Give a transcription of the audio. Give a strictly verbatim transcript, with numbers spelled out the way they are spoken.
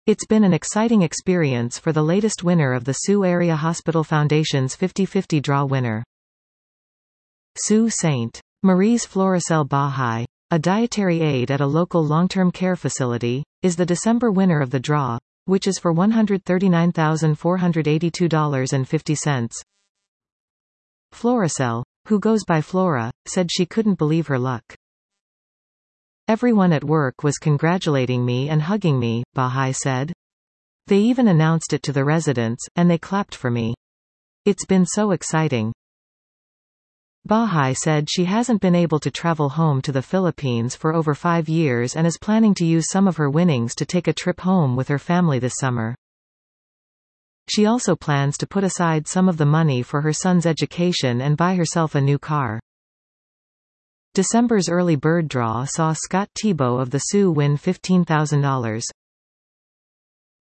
It's been an exciting experience for the latest winner of the Sioux Area Hospital Foundation's fifty fifty draw winner. Sault Ste. Marie's Floricel Baha'i, a dietary aide at a local long-term care facility, is the December winner of the draw, which is for one hundred thirty-nine thousand four hundred eighty-two dollars and fifty cents. Floricel, who goes by Flora, said she couldn't believe her luck. "Everyone at work was congratulating me and hugging me," Baha'i said. "They even announced it to the residents, and they clapped for me. It's been so exciting." Baha'i said she hasn't been able to travel home to the Philippines for over five years and is planning to use some of her winnings to take a trip home with her family this summer. She also plans to put aside some of the money for her son's education and buy herself a new car. December's early bird draw saw Scott Thibault of the Sioux win fifteen thousand dollars.